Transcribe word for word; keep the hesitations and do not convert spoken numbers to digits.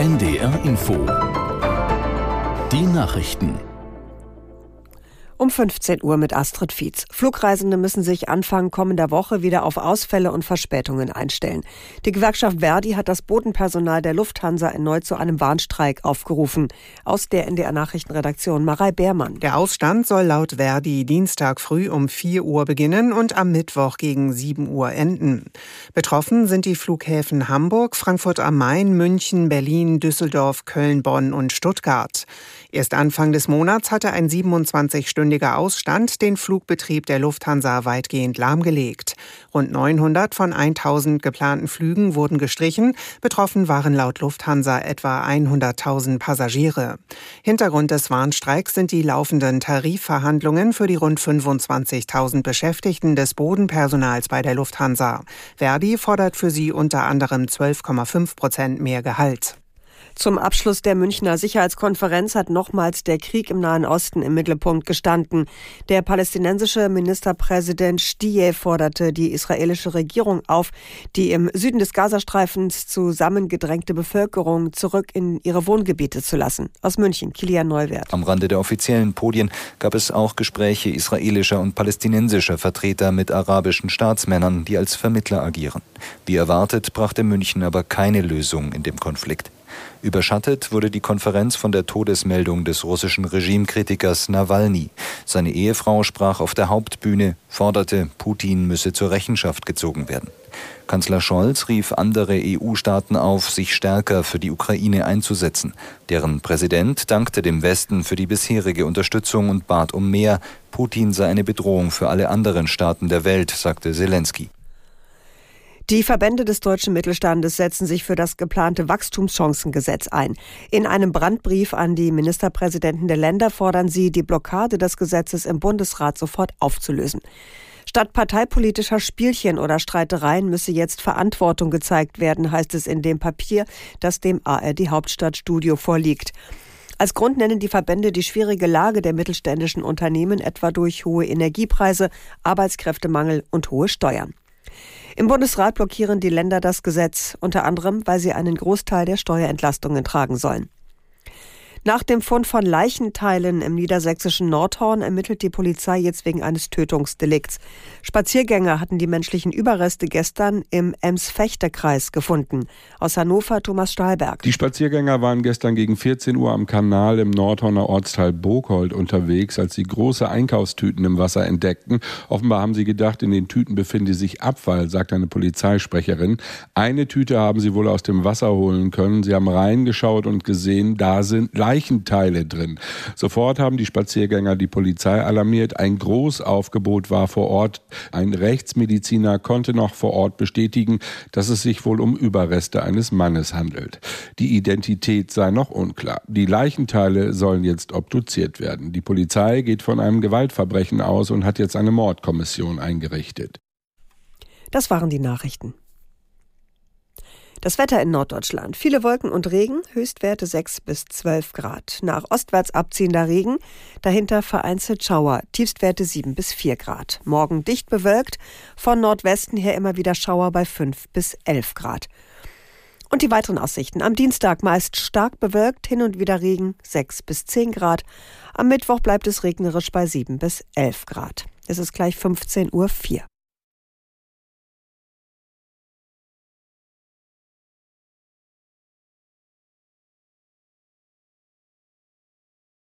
N D R Info. Die Nachrichten. Um fünfzehn Uhr mit Astrid Fietz. Flugreisende müssen sich Anfang kommender Woche wieder auf Ausfälle und Verspätungen einstellen. Die Gewerkschaft Verdi hat das Bodenpersonal der Lufthansa erneut zu einem Warnstreik aufgerufen. Aus der N D R-Nachrichtenredaktion Marei Beermann. Der Ausstand soll laut Verdi Dienstag früh um vier Uhr beginnen und am Mittwoch gegen sieben Uhr enden. Betroffen sind die Flughäfen Hamburg, Frankfurt am Main, München, Berlin, Düsseldorf, Köln, Bonn und Stuttgart. Erst Anfang des Monats hatte ein siebenundzwanzigstündiger Ausstand den Flugbetrieb der Lufthansa weitgehend lahmgelegt. Rund neunhundert von tausend geplanten Flügen wurden gestrichen. Betroffen waren laut Lufthansa etwa hunderttausend Passagiere. Hintergrund des Warnstreiks sind die laufenden Tarifverhandlungen für die rund fünfundzwanzigtausend Beschäftigten des Bodenpersonals bei der Lufthansa. Verdi fordert für sie unter anderem zwölf Komma fünf Prozent mehr Gehalt. Zum Abschluss der Münchner Sicherheitskonferenz hat nochmals der Krieg im Nahen Osten im Mittelpunkt gestanden. Der palästinensische Ministerpräsident Stiye forderte die israelische Regierung auf, die im Süden des Gazastreifens zusammengedrängte Bevölkerung zurück in ihre Wohngebiete zu lassen. Aus München, Kilian Neuwert. Am Rande der offiziellen Podien gab es auch Gespräche israelischer und palästinensischer Vertreter mit arabischen Staatsmännern, die als Vermittler agieren. Wie erwartet, brachte München aber keine Lösung in dem Konflikt. Überschattet wurde die Konferenz von der Todesmeldung des russischen Regimekritikers Nawalny. Seine Ehefrau sprach auf der Hauptbühne, forderte, Putin müsse zur Rechenschaft gezogen werden. Kanzler Scholz rief andere E U-Staaten auf, sich stärker für die Ukraine einzusetzen. Deren Präsident dankte dem Westen für die bisherige Unterstützung und bat um mehr. Putin sei eine Bedrohung für alle anderen Staaten der Welt, sagte Zelensky. Die Verbände des deutschen Mittelstandes setzen sich für das geplante Wachstumschancengesetz ein. In einem Brandbrief an die Ministerpräsidenten der Länder fordern sie, die Blockade des Gesetzes im Bundesrat sofort aufzulösen. Statt parteipolitischer Spielchen oder Streitereien müsse jetzt Verantwortung gezeigt werden, heißt es in dem Papier, das dem A R D-Hauptstadtstudio vorliegt. Als Grund nennen die Verbände die schwierige Lage der mittelständischen Unternehmen, etwa durch hohe Energiepreise, Arbeitskräftemangel und hohe Steuern. Im Bundesrat blockieren die Länder das Gesetz, unter anderem, weil sie einen Großteil der Steuerentlastungen tragen sollen. Nach dem Fund von Leichenteilen im niedersächsischen Nordhorn ermittelt die Polizei jetzt wegen eines Tötungsdelikts. Spaziergänger hatten die menschlichen Überreste gestern im Ems-Fechter-Kreis gefunden. Aus Hannover Thomas Stahlberg. Die Spaziergänger waren gestern gegen vierzehn Uhr am Kanal im Nordhorner Ortsteil Burghold unterwegs, als sie große Einkaufstüten im Wasser entdeckten. Offenbar haben sie gedacht, in den Tüten befinde sich Abfall, sagt eine Polizeisprecherin. Eine Tüte haben sie wohl aus dem Wasser holen können. Sie haben reingeschaut und gesehen, da sind Leichen. Leichenteile drin. Sofort haben die Spaziergänger die Polizei alarmiert. Ein Großaufgebot war vor Ort. Ein Rechtsmediziner konnte noch vor Ort bestätigen, dass es sich wohl um Überreste eines Mannes handelt. Die Identität sei noch unklar. Die Leichenteile sollen jetzt obduziert werden. Die Polizei geht von einem Gewaltverbrechen aus und hat jetzt eine Mordkommission eingerichtet. Das waren die Nachrichten. Das Wetter in Norddeutschland. Viele Wolken und Regen, Höchstwerte sechs bis zwölf Grad. Nach ostwärts abziehender Regen, dahinter vereinzelt Schauer, Tiefstwerte sieben bis vier Grad. Morgen dicht bewölkt, von Nordwesten her immer wieder Schauer bei fünf bis elf Grad. Und die weiteren Aussichten. Am Dienstag meist stark bewölkt, hin und wieder Regen, sechs bis zehn Grad. Am Mittwoch bleibt es regnerisch bei sieben bis elf Grad. Es ist gleich fünfzehn Uhr vier.